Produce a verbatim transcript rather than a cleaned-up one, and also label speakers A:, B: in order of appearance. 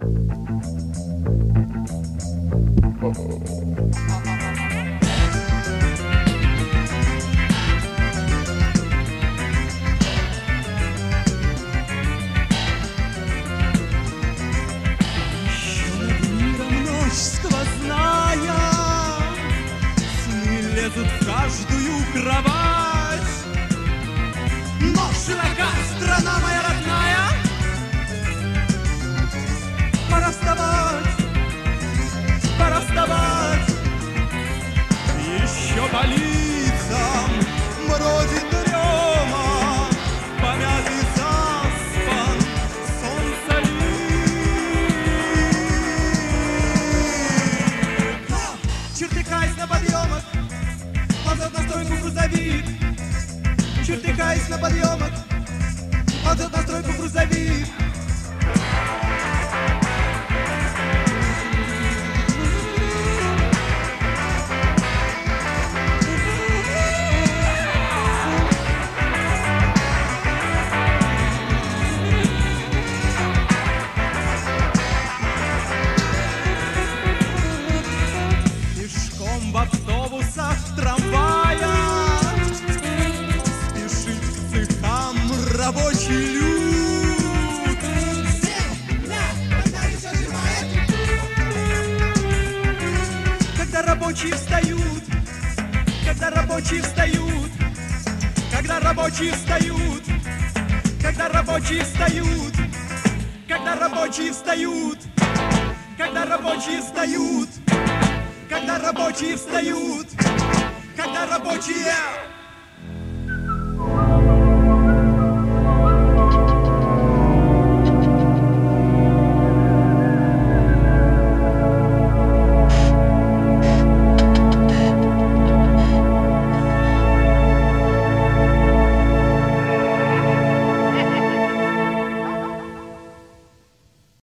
A: Лезут в каждую кровать, но широка страна моя родная. Пора вставать, пора вставать. Еще по лицам бродит дрема, помятый заспан солнца лик. Чертыхаясь на подъемах, ползет на стройку грузовик. Чертыхаясь на подъемах, ползет на стройку грузовик. Пешком в автобусах, в трамваях спешит к цехам рабочий люд. Земля под нами все сжимает. Когда рабочие встают, когда рабочие встают, когда рабочие встают, когда рабочие встают, когда рабочие встают, когда рабочие встают, когда рабочие встают, когда рабочие